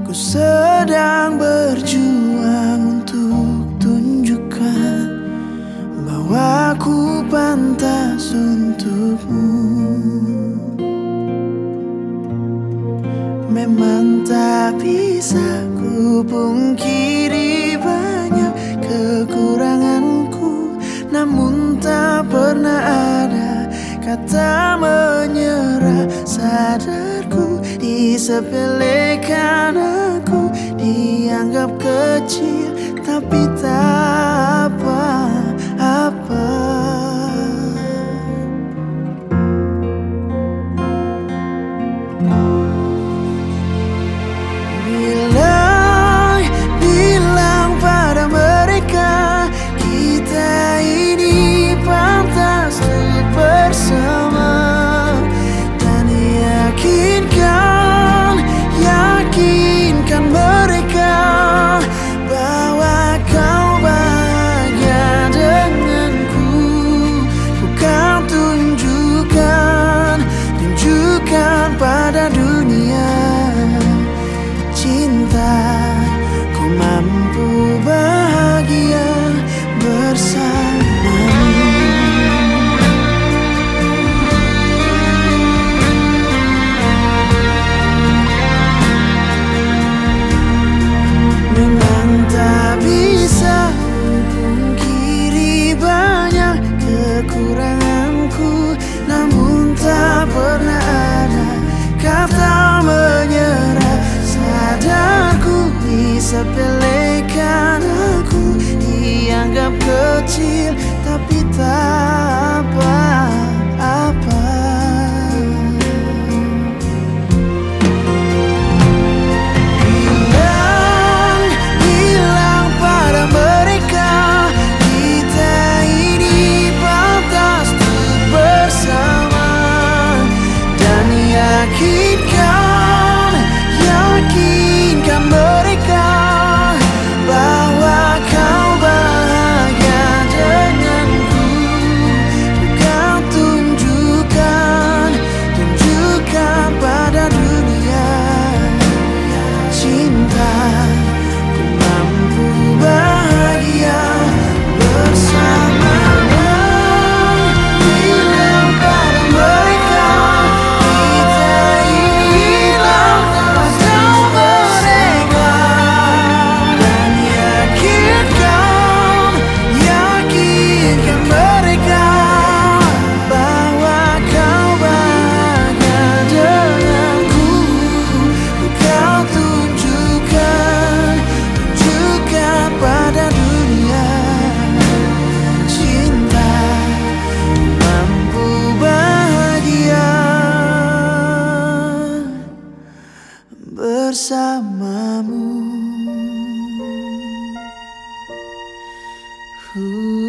Ku sedang berjuang untuk tunjukkan bahwa ku pantas untukmu. Memang tak bisa ku pungkiri banyak kekuranganku, namun tak pernah ada kata menyerah. Sadarku disepelekan aku, dianggap kecil, tapi tak apa-apa. Bilang pada mereka kita ini pantas untuk bersama, dan yakinkan mereka bahwa kau bahagia denganku. Ku kan tunjukkan pada dunia cinta. Ku mampu bahagia bersamamu. Memang tak bisa pungkiri banyak kekuranganku, namun tak pernah ada kata menyerah. Sadarku disepelekan aku, dianggap kecil, tapi tak apa-apa. Bilang pada mereka kita ini pantas untuk bersama, dan yakinkan mereka bahwa kau bahagia denganku. Ku kan tunjukkan pada dunia cinta. Ku mampu bahagia bersamamu. Bilang pada mereka kita ini pantas untuk mereka, dan yakinkan mereka bahwa kau bahagia denganku. Ku kau tunjukkan pada dunia cinta. Mampu bahagia bersamamu.